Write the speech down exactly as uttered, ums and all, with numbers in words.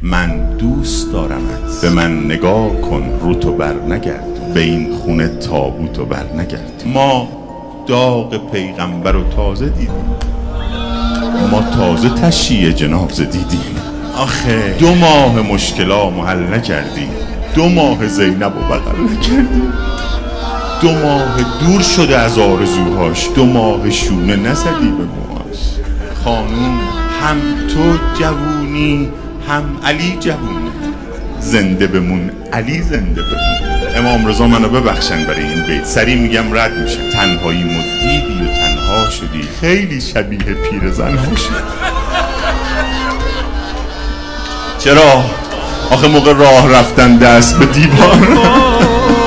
من دوست دارمت، به من نگاه کن رو تو بر نگرد، به این خونه تابوتو بر نگرد. ما داغ پیغمبر رو تازه دیدیم، ما تازه تشییع جنازه دیدیم. آخه دو ماه مشکلامو حل نکردی، دو ماه زینب رو بغل نکردی، دو ماه دور شده از آرزوهاش، دو ماه شونه نزدی به موهاش. خانوم هم تو جوونی هم علی جوونه، زنده بمون علی زنده بمون. امام رضا منو ببخشن برای این بیت، سری میگم رد میشم. تنهایی مدیدی و تنها شدی، خیلی شبیه پیر زنها شدی. چرا؟ آخه موقع راه رفتن دست به دیوار